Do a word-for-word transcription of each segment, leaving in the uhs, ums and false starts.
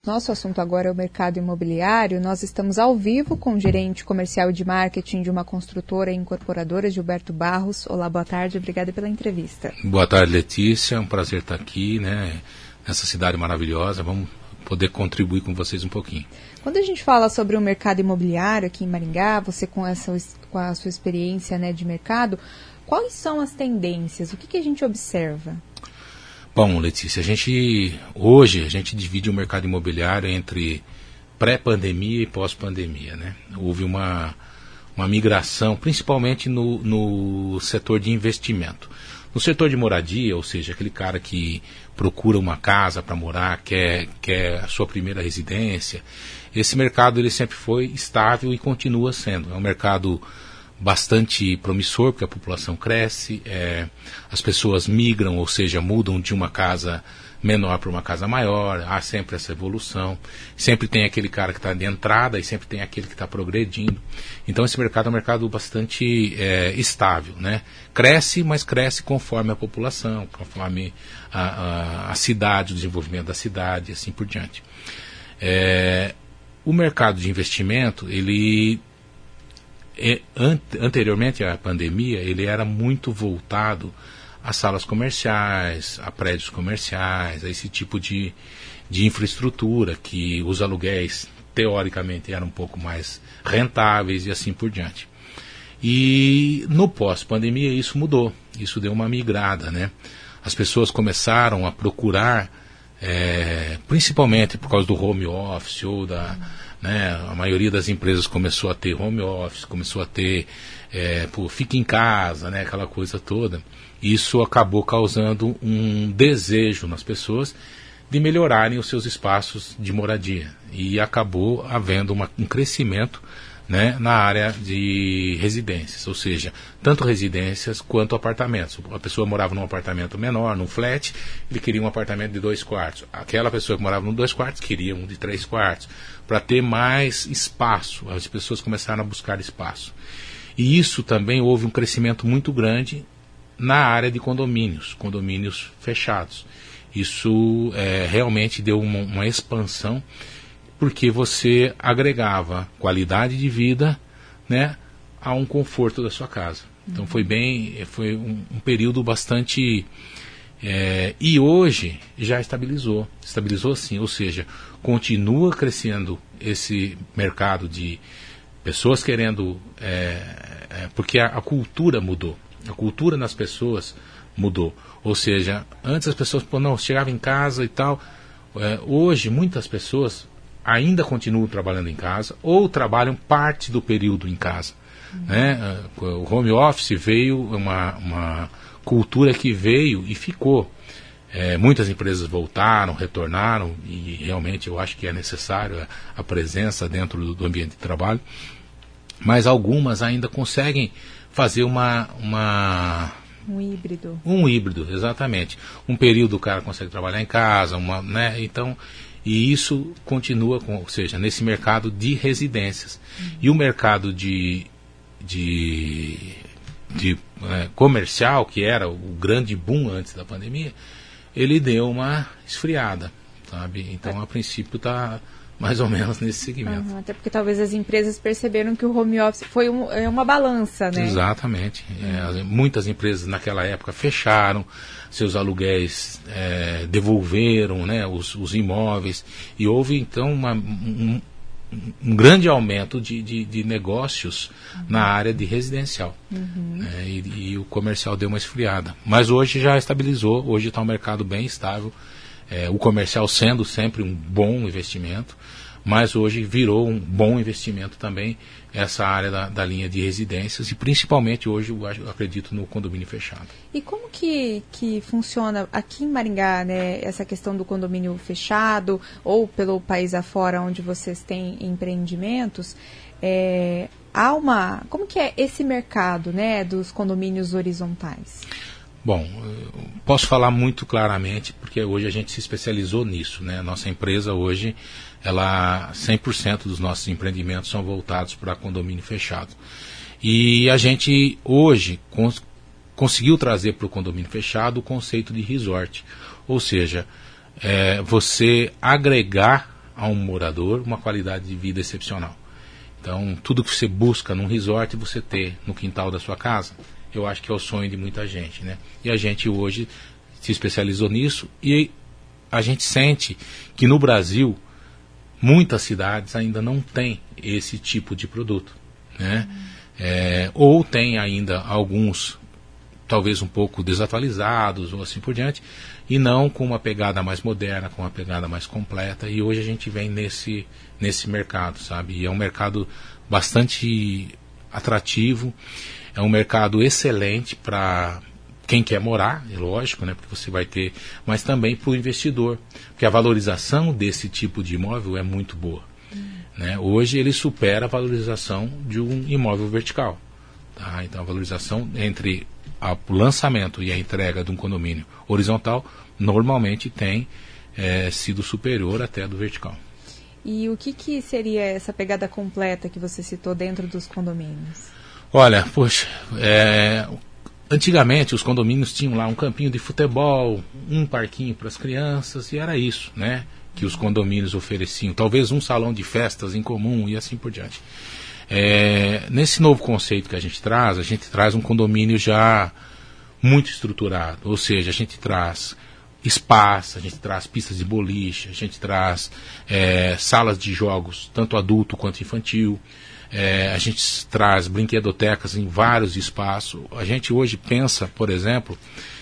Nosso assunto agora é o mercado imobiliário. Nós estamos ao vivo com o gerente comercial de marketing de uma construtora e incorporadora, Gilberto Barros. Olá, boa tarde, obrigada pela entrevista. Boa tarde, Letícia, é um prazer estar aqui, né, nessa cidade maravilhosa. Vamos poder contribuir com vocês um pouquinho. Quando a gente fala sobre o mercado imobiliário aqui em Maringá, você com, essa, com a sua experiência, né, de mercado, quais são as tendências? O que, que a gente observa? Bom, Letícia, a gente, hoje a gente divide o mercado imobiliário entre pré-pandemia e pós-pandemia, né? Houve uma, uma migração, principalmente no, no setor de investimento. No setor de moradia, ou seja, aquele cara que procura uma casa para morar, quer, quer a sua primeira residência, esse mercado ele sempre foi estável e continua sendo. É um mercado bastante promissor, porque a população cresce, é, as pessoas migram, ou seja, mudam de uma casa menor para uma casa maior, há sempre essa evolução, sempre tem aquele cara que está de entrada e sempre tem aquele que está progredindo. Então esse mercado é um mercado bastante é, estável, né? Cresce, mas cresce conforme a população, conforme a, a, a cidade, o desenvolvimento da cidade e assim por diante. É, o mercado de investimento, ele anteriormente à pandemia, ele era muito voltado a salas comerciais, a prédios comerciais, a esse tipo de, de infraestrutura, que os aluguéis, teoricamente, eram um pouco mais rentáveis e assim por diante. E no pós-pandemia isso mudou, isso deu uma migrada, né? As pessoas começaram a procurar, é, principalmente por causa do home office ou da... Né, a maioria das empresas começou a ter home office, começou a ter, é, pô, fica em casa, né, aquela coisa toda. Isso acabou causando um desejo nas pessoas de melhorarem os seus espaços de moradia. E acabou havendo uma, um crescimento, né, na área de residências, ou seja, tanto residências quanto apartamentos. A pessoa morava num apartamento menor, num flat, ele queria um apartamento de dois quartos. Aquela pessoa que morava num dois quartos queria um de três quartos, para ter mais espaço. As pessoas começaram a buscar espaço. E isso também houve um crescimento muito grande na área de condomínios, condomínios fechados. Isso é, realmente deu uma, uma expansão, porque você agregava qualidade de vida, né, a um conforto da sua casa. Então uhum. foi bem, foi um, um período bastante... É, e hoje já estabilizou, estabilizou sim, ou seja, continua crescendo esse mercado de pessoas querendo... É, é, porque a, a cultura mudou, a cultura nas pessoas mudou. Ou seja, antes as pessoas pô, não, chegavam em casa e tal, é, hoje muitas pessoas ainda continuam trabalhando em casa ou trabalham parte do período em casa. Uhum. Né? O home office veio, uma, uma cultura que veio e ficou. É, muitas empresas voltaram, retornaram, e realmente eu acho que é necessário a, a presença dentro do, do ambiente de trabalho, mas algumas ainda conseguem fazer uma... uma Um híbrido. Um híbrido, exatamente. Um período o cara consegue trabalhar em casa, uma, né? Então... E isso continua, com, ou seja, nesse mercado de residências. Uhum. E o mercado de, de, de é, comercial, que era o grande boom antes da pandemia, ele deu uma esfriada, sabe? Então, a princípio, está mais ou menos nesse segmento. Uhum, até porque talvez as empresas perceberam que o home office foi um, é uma balança, né? Exatamente. Uhum. É, muitas empresas naquela época fecharam, seus aluguéis é, devolveram, né, os, os imóveis, e houve então uma, um, um grande aumento de, de, de negócios uhum. na área de residencial. Uhum. É, e, e o comercial deu uma esfriada. Mas hoje já estabilizou, hoje está um mercado bem estável. É, o comercial sendo sempre um bom investimento, mas hoje virou um bom investimento também essa área da, da linha de residências, e principalmente hoje eu, eu acredito no condomínio fechado. E como que, que funciona aqui em Maringá, né, essa questão do condomínio fechado, ou pelo país afora onde vocês têm empreendimentos? É, há uma, como que é esse mercado, né, dos condomínios horizontais? Bom, posso falar muito claramente, porque hoje a gente se especializou nisso, né? Nossa empresa hoje, ela, cem por cento dos nossos empreendimentos são voltados para condomínio fechado. E a gente hoje cons- conseguiu trazer para o condomínio fechado o conceito de resort. Ou seja, é, você agregar a um morador uma qualidade de vida excepcional. Então, tudo que você busca num resort, você ter no quintal da sua casa, eu acho que é o sonho de muita gente, né? E a gente hoje se especializou nisso e a gente sente que no Brasil muitas cidades ainda não têm esse tipo de produto, né? Hum. É, ou tem ainda alguns talvez um pouco desatualizados ou assim por diante, e não com uma pegada mais moderna, com uma pegada mais completa, e hoje a gente vem nesse, nesse mercado, sabe? E é um mercado bastante atrativo, é um mercado excelente para quem quer morar, é lógico, né? Porque você vai ter, mas também para o investidor, porque a valorização desse tipo de imóvel é muito boa. Hum. Né? Hoje ele supera a valorização de um imóvel vertical. Tá? Então a valorização entre a, o lançamento e a entrega de um condomínio horizontal normalmente tem é, sido superior até a do vertical. E o que, que seria essa pegada completa que você citou dentro dos condomínios? Olha, poxa, é, antigamente os condomínios tinham lá um campinho de futebol, um parquinho para as crianças, e era isso, né, que os condomínios ofereciam. Talvez um salão de festas em comum e assim por diante. É, nesse novo conceito que a gente traz, a gente traz um condomínio já muito estruturado, ou seja, a gente traz espaço, a gente traz pistas de boliche, a gente traz é, salas de jogos, tanto adulto quanto infantil, é, a gente traz brinquedotecas em vários espaços. A gente hoje pensa, por exemplo,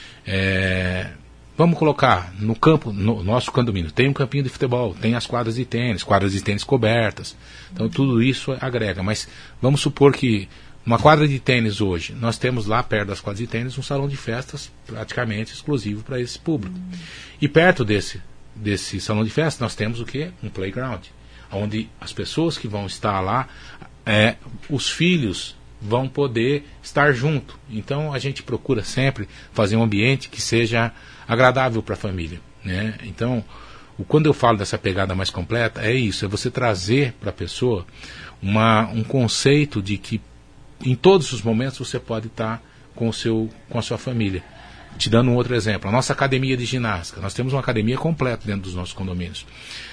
é, vamos colocar no campo, no nosso condomínio, tem um campinho de futebol, tem as quadras de tênis, quadras de tênis cobertas. Então tudo isso agrega. Mas vamos supor que uma quadra de tênis hoje, nós temos lá perto das quadras de tênis um salão de festas praticamente exclusivo para esse público. Uhum. E perto desse, desse salão de festas nós temos o quê? Um playground, onde as pessoas que vão estar lá, é, os filhos vão poder estar junto. Então a gente procura sempre fazer um ambiente que seja agradável para a família, né? Então, o, quando eu falo dessa pegada mais completa, é isso, é você trazer para a pessoa uma, um conceito de que em todos os momentos você pode estar com, o seu, com a sua família. Te dando um outro exemplo, a nossa academia de ginástica, nós temos uma academia completa dentro dos nossos condomínios.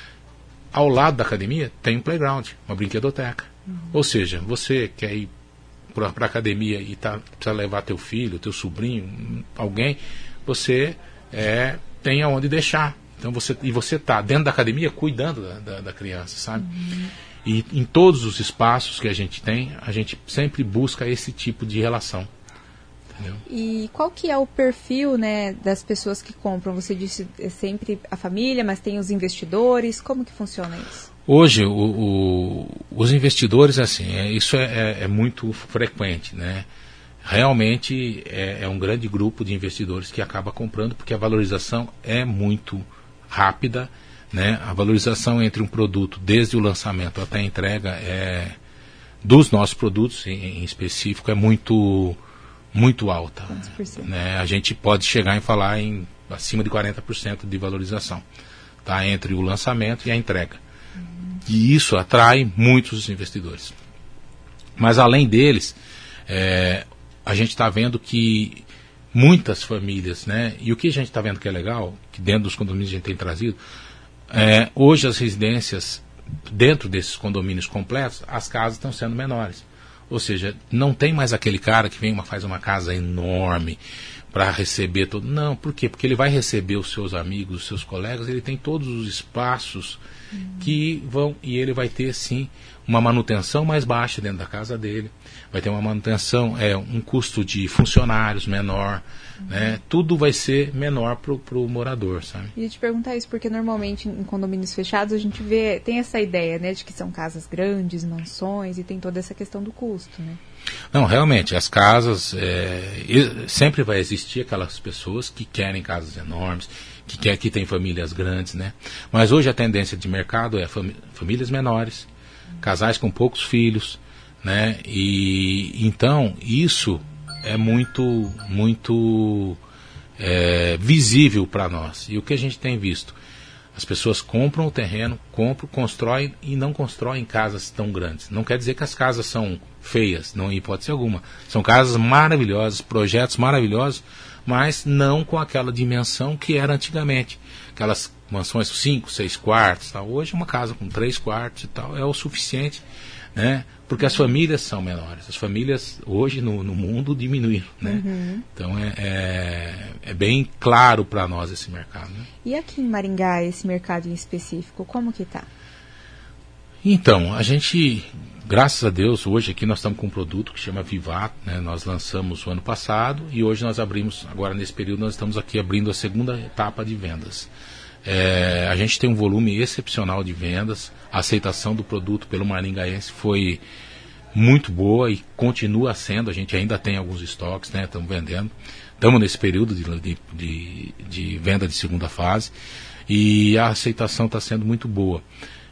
Ao lado da academia tem um playground, uma brinquedoteca. Uhum. Ou seja, você quer ir para a academia e tá, precisa levar teu filho, teu sobrinho, alguém, você é, tem aonde deixar. Então você, e você está dentro da academia cuidando da, da, da criança, sabe? Uhum. E em todos os espaços que a gente tem, a gente sempre busca esse tipo de relação. Entendeu? E qual que é o perfil, né, das pessoas que compram? Você disse é sempre a família, mas tem os investidores. Como que funciona isso? Hoje, o, o, os investidores, assim, é, isso é, é, é muito frequente, né? Realmente é, é um grande grupo de investidores que acaba comprando, porque a valorização é muito rápida, né? A valorização entre um produto, desde o lançamento até a entrega, é, dos nossos produtos em, em específico, é muito, muito alta. Né? A gente pode chegar e falar em acima de quarenta por cento de valorização, tá? Entre o lançamento e a entrega. Uhum. E isso atrai muitos investidores. Mas além deles, é, a gente está vendo que muitas famílias, né? E o que a gente está vendo que é legal, que dentro dos condomínios a gente tem trazido, é, hoje as residências, dentro desses condomínios completos, as casas estão sendo menores. Ou seja, não tem mais aquele cara que vem uma, faz uma casa enorme para receber todo. Não, por quê? Porque ele vai receber os seus amigos, os seus colegas, ele tem todos os espaços uhum. que vão, e ele vai ter sim uma manutenção mais baixa dentro da casa dele, vai ter uma manutenção, é, um custo de funcionários menor, uhum. né? Tudo vai ser menor para o morador, sabe? E eu te perguntar isso porque normalmente em condomínios fechados a gente vê, tem essa ideia, né, de que são casas grandes, mansões, e tem toda essa questão do custo, né? Não, realmente, as casas, é, sempre vai existir aquelas pessoas que querem casas enormes, que, quer, que tem famílias grandes, né? Mas hoje a tendência de mercado é fami- famílias menores, casais com poucos filhos, né? E então isso é muito, muito é, visível para nós. E o que a gente tem visto? As pessoas compram o terreno, compram, constroem e não constroem casas tão grandes. Não quer dizer que as casas são feias, não em hipótese alguma. São casas maravilhosas, projetos maravilhosos, mas não com aquela dimensão que era antigamente. Aquelas mansões com cinco, seis quartos, tal. Hoje uma casa com três quartos e tal é o suficiente, né? Porque as famílias são menores. As famílias hoje no, no mundo diminuíram, né? Uhum. Então é, é, é bem claro para nós esse mercado, né? E aqui em Maringá, esse mercado em específico, como que está? Então, a gente, graças a Deus, hoje aqui nós estamos com um produto que chama Vivato, né? Nós lançamos o ano passado e hoje nós abrimos, agora nesse período nós estamos aqui abrindo a segunda etapa de vendas. É, a gente tem um volume excepcional de vendas, a aceitação do produto pelo maringaense foi muito boa e continua sendo, a gente ainda tem alguns estoques, né? Estamos vendendo, estamos nesse período de, de, de, de venda de segunda fase e a aceitação está sendo muito boa.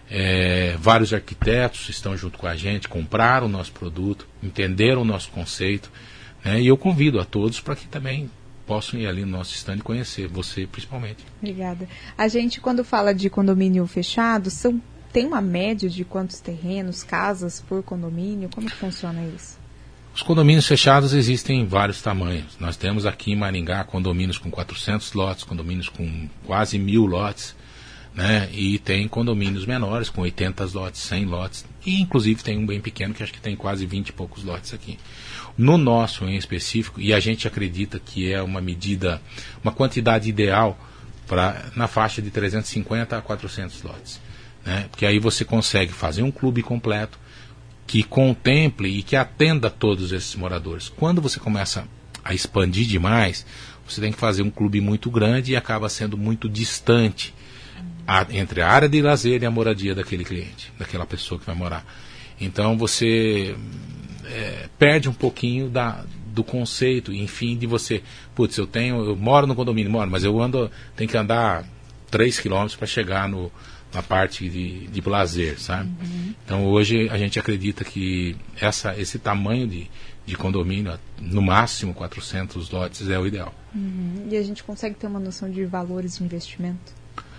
É, vários arquitetos estão junto com a gente, compraram o nosso produto, entenderam o nosso conceito, né? E eu convido a todos para que também possam ir ali no nosso stand e conhecer, você principalmente. Obrigada. A gente, quando fala de condomínio fechado, são, tem uma média de quantos terrenos, casas por condomínio? Como que funciona isso? Os condomínios fechados existem em vários tamanhos. Nós temos aqui em Maringá condomínios com quatrocentos lotes, condomínios com quase mil lotes, né? E tem condomínios menores com oitenta lotes, cem lotes, e inclusive tem um bem pequeno que acho que tem quase vinte e poucos lotes aqui. No nosso em específico, e a gente acredita que é uma medida, uma quantidade ideal pra, na faixa de trezentos e cinquenta a quatrocentos lotes, né? Porque aí você consegue fazer um clube completo que contemple e que atenda todos esses moradores. Quando você começa a expandir demais, você tem que fazer um clube muito grande e acaba sendo muito distante a, entre a área de lazer e a moradia daquele cliente, daquela pessoa que vai morar. Então você é, perde um pouquinho da, do conceito, enfim, de você, putz, eu tenho, eu moro no condomínio, moro, mas eu ando, tenho que andar três quilômetros para chegar no, na parte de, de lazer, sabe? Uhum. Então hoje a gente acredita que essa, esse tamanho de, de condomínio, no máximo quatrocentos lotes, é o ideal. Uhum. E a gente consegue ter uma noção de valores de investimento?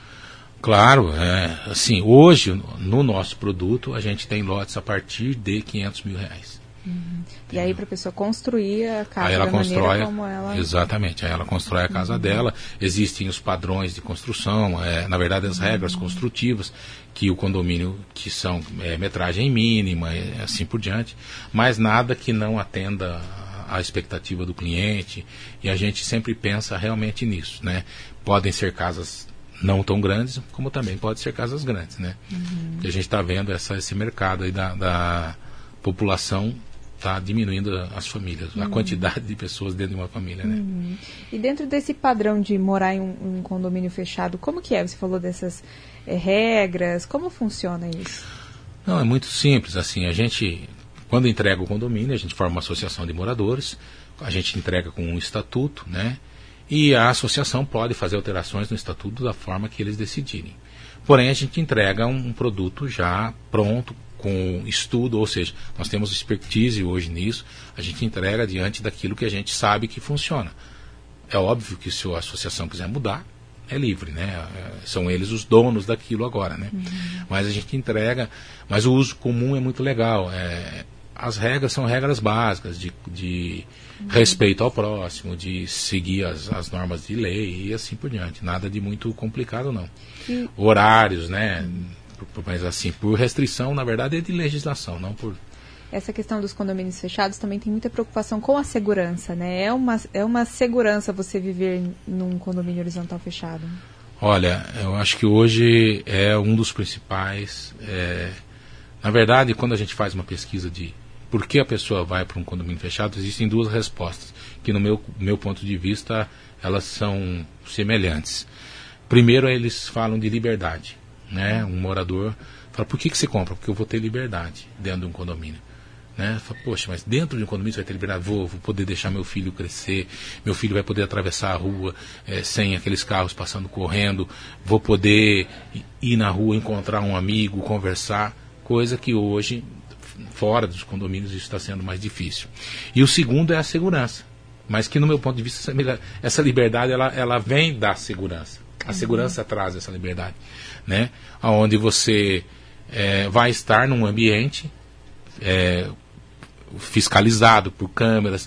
Claro, é, assim, hoje no nosso produto a gente tem lotes a partir de quinhentos mil reais. Uhum. E aí para a pessoa construir a casa aí ela da constrói, maneira como ela... Exatamente, aí ela constrói a casa uhum. dela, existem os padrões de construção, é, na verdade as regras uhum. construtivas, que o condomínio, que são é, metragem mínima, e assim por diante, mas nada que não atenda a expectativa do cliente, e a gente sempre pensa realmente nisso, né? Podem ser casas não tão grandes, como também pode ser casas grandes, né? Uhum. E a gente está vendo essa, esse mercado aí da, da população está diminuindo as famílias, uhum. a quantidade de pessoas dentro de uma família, né? Uhum. E dentro desse padrão de morar em um, um condomínio fechado, como que é? Você falou dessas é, regras, como funciona isso? Não, é muito simples, assim, a gente, quando entrega o condomínio, a gente forma uma associação de moradores, a gente entrega com um estatuto, né? E a associação pode fazer alterações no estatuto da forma que eles decidirem. Porém, a gente entrega um, um produto já pronto, com estudo, ou seja, nós temos expertise hoje nisso, a gente entrega diante daquilo que a gente sabe que funciona. É óbvio que se a associação quiser mudar, é livre, né? São eles os donos daquilo agora, né? Uhum. Mas a gente entrega, mas o uso comum é muito legal. É, as regras são regras básicas de, de uhum. respeito ao próximo, de seguir as, as normas de lei e assim por diante. Nada de muito complicado, não. Uhum. Horários, né? Mas assim, por restrição, na verdade, é de legislação, não por... Essa questão dos condomínios fechados também tem muita preocupação com a segurança, né? É uma, é uma segurança você viver num condomínio horizontal fechado. Olha, eu acho que hoje é um dos principais... É... Na verdade, quando a gente faz uma pesquisa de por que a pessoa vai para um condomínio fechado, existem duas respostas, que no meu, meu ponto de vista, elas são semelhantes. Primeiro, eles falam de liberdade. Né? Um morador fala, por que, que você compra? Porque eu vou ter liberdade dentro de um condomínio. Né? Fala, poxa, mas dentro de um condomínio você vai ter liberdade, vou, vou poder deixar meu filho crescer, meu filho vai poder atravessar a rua é, sem aqueles carros passando correndo, vou poder ir na rua, encontrar um amigo, conversar, coisa que hoje, fora dos condomínios, isso está sendo mais difícil. E o segundo é a segurança, mas que no meu ponto de vista, essa liberdade ela, ela vem da segurança. A segurança uhum. traz essa liberdade, né? Onde você é, vai estar num ambiente é, fiscalizado por câmeras,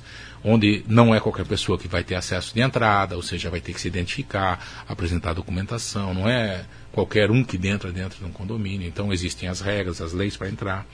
onde não é qualquer pessoa que vai ter acesso de entrada, ou seja, vai ter que se identificar, apresentar documentação, não é qualquer um que entra dentro de um condomínio. Então existem as regras, as leis para entrar.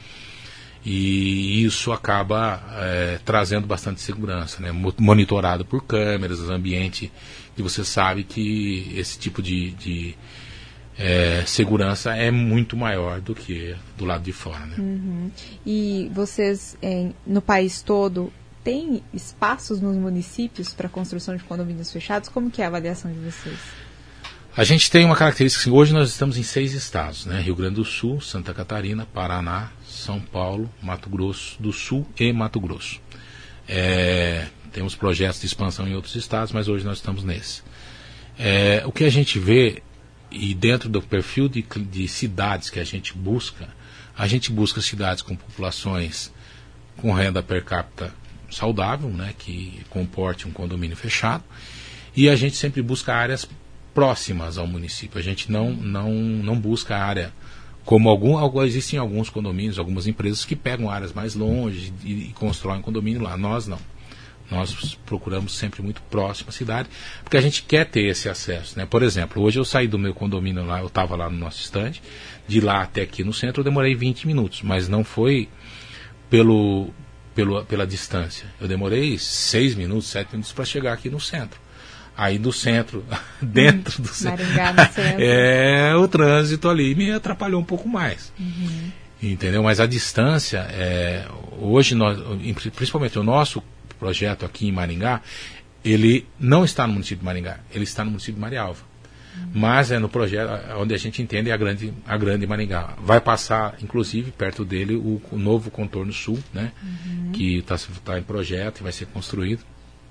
E isso acaba é, trazendo bastante segurança, né? Monitorado por câmeras, ambiente que você sabe que esse tipo de, de é, segurança é muito maior do que do lado de fora, né? Uhum. E vocês, é, no país todo, tem espaços nos municípios para construção de condomínios fechados? Como que é a avaliação de vocês? A gente tem uma característica, assim, hoje nós estamos em seis estados, né? Rio Grande do Sul, Santa Catarina, Paraná, São Paulo, Mato Grosso do Sul e Mato Grosso. É, temos projetos de expansão em outros estados, mas hoje nós estamos nesse. É, o que a gente vê, e dentro do perfil de, de cidades que a gente busca, a gente busca cidades com populações com renda per capita saudável, né? Que comporte um condomínio fechado, e a gente sempre busca áreas próximas ao município. A gente não, não, não busca área como algum, algum, existem alguns condomínios, algumas empresas que pegam áreas mais longe e, e constroem condomínio lá. Nós não. Nós procuramos sempre muito próximo à cidade, porque a gente quer ter esse acesso, né? Por exemplo, hoje eu saí do meu condomínio lá, eu estava lá no nosso estande, de lá até aqui no centro eu demorei vinte minutos, mas não foi pelo, pelo, pela distância. Eu demorei seis minutos, sete minutos para chegar aqui no centro. Aí do centro, dentro do centro, Maringá, no centro, é, o trânsito ali me atrapalhou um pouco mais. Uhum. Entendeu? Mas a distância, é, hoje, nós, principalmente o nosso projeto aqui em Maringá, ele não está no município de Maringá, ele está no município de Marialva. Uhum. Mas é no projeto onde a gente entende a grande, a grande Maringá. Vai passar, inclusive, perto dele o, o novo contorno sul, né? Uhum. Que está tá em projeto e vai ser construído.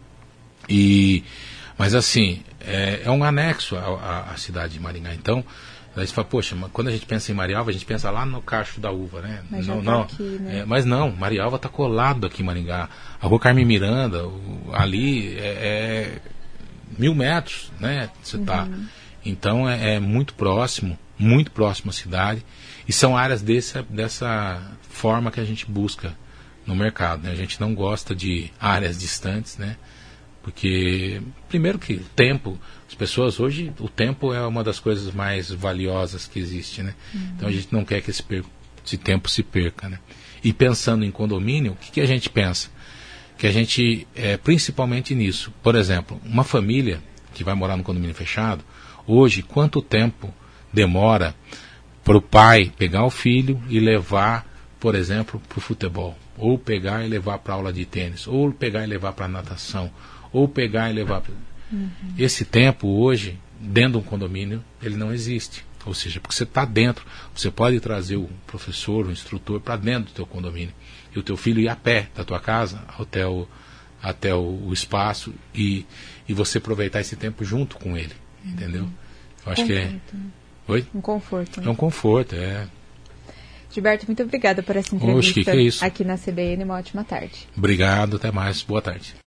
E... Mas assim, é, é um anexo à, à cidade de Maringá. Então, a gente fala, poxa, quando a gente pensa em Marialva, a gente pensa lá no Cacho da Uva, né? Mas, não, tá não, aqui, né? É, mas não, Marialva está colado aqui em Maringá. A rua Carmen Miranda, o, ali é, é mil metros, né? Você tá. Uhum. Então é, é muito próximo, muito próximo à cidade. E são áreas dessa, dessa forma que a gente busca no mercado, né? A gente não gosta de áreas distantes, né? Porque, primeiro que o tempo, as pessoas hoje, o tempo é uma das coisas mais valiosas que existe, né? Uhum. Então a gente não quer que esse, per- esse tempo se perca, né? E pensando em condomínio, o que, que a gente pensa? Que a gente, é, principalmente nisso, por exemplo, uma família que vai morar no condomínio fechado, hoje, quanto tempo demora para o pai pegar o filho e levar, por exemplo, para o futebol? Ou pegar e levar para aula de tênis, ou pegar e levar para natação, ou pegar e levar para... Uhum. Esse tempo hoje, dentro de um condomínio, ele não existe. Ou seja, porque você está dentro, você pode trazer o professor, o instrutor para dentro do teu condomínio. E o teu filho ir a pé da tua casa até o, até o, o espaço e, e você aproveitar esse tempo junto com ele. Uhum. Entendeu? Eu acho conforto, que é... Né? Oi? Um conforto. Né? É um conforto, é... Gilberto, muito obrigada por essa entrevista. Oxe, que que é isso? Aqui na C B N. Uma ótima tarde. Obrigado, até mais. Boa tarde.